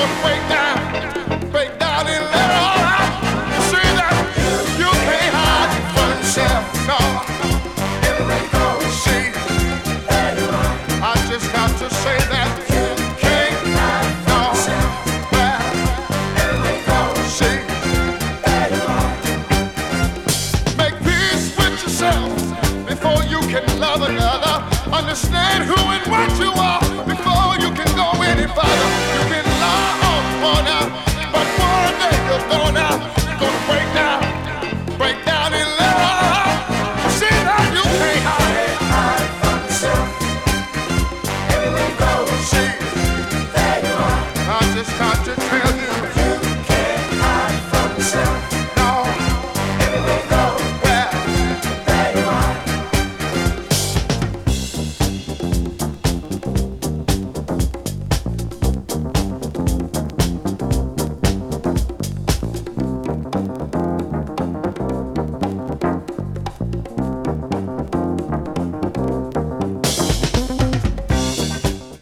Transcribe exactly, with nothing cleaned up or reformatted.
gonna break down, break down and let it all out. You see that you can't hide from yourself, no. See, I just got to say that you can't hide no. Well, see, make peace with yourself before you can love another. Understand who and what you are before you can go any further. You can lie on one out, but one day you're gonna, gonna break down, break down and let it all out. See that you can't hide from yourself. Everything goes. See, there you are. I just got to tell you.